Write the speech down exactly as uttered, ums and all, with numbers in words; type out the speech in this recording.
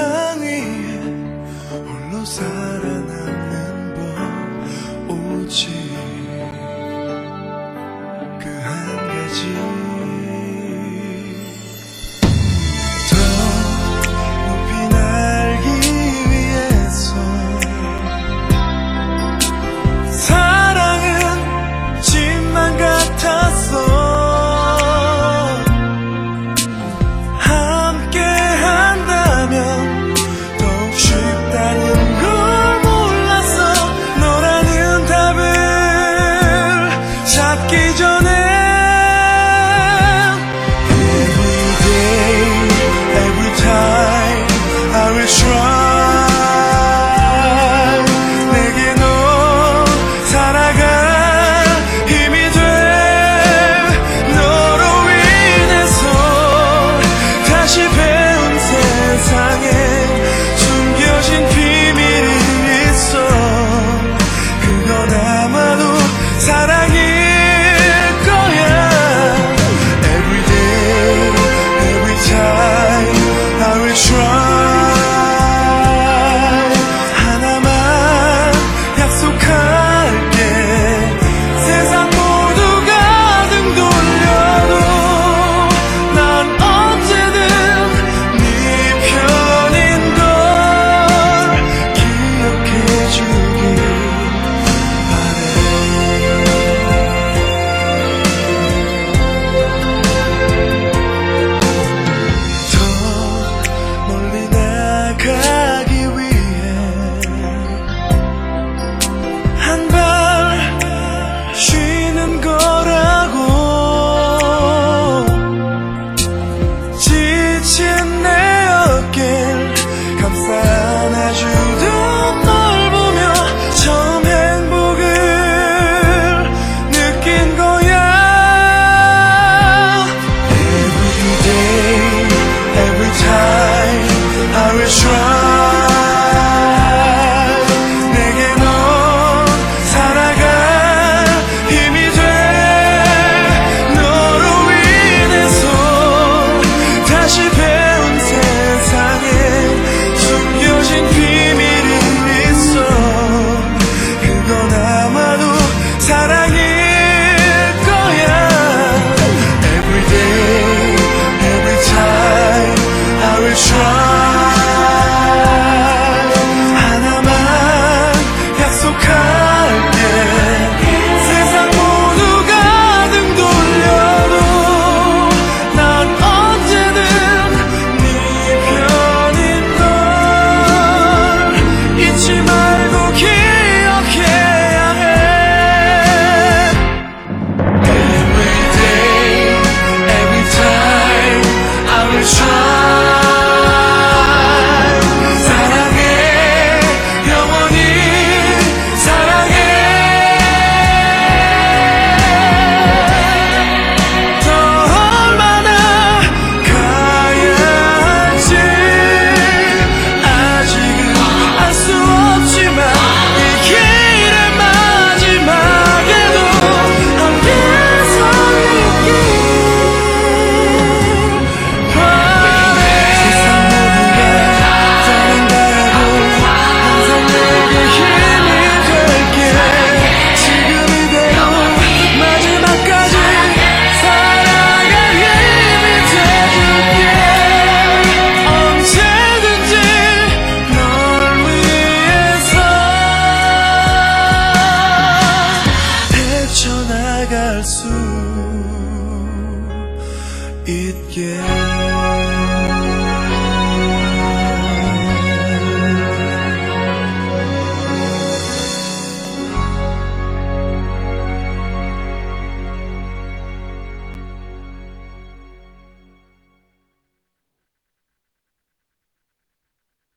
세상 위에 홀로 살아남는 법 오직 그 한 가지. 더 높이 날기 위해서 사랑은 짐만 같았어. 함께 한다면 더욱 쉽다는 걸 몰랐어. 너라는 답을 찾기 전에 Every day, every time I will try. 내게 넌 살아갈 힘이 돼. 너로 인해서 다시 배운 세상에 숨겨진 비밀이 있어. 그건 아마도 사랑일 거야. Every day, every time I will try. 하나만 약속할게. 세상 모두가 등 돌려도 난 언제든 네 편인 걸 기억해주길 바래. 더 멀리 나가기 위해 한 발 쉬는 거라고. 지친 내 어깨를 감싸 안아주던 널 보며 처음 행복을 느낀 거야. Every day, every time I will try.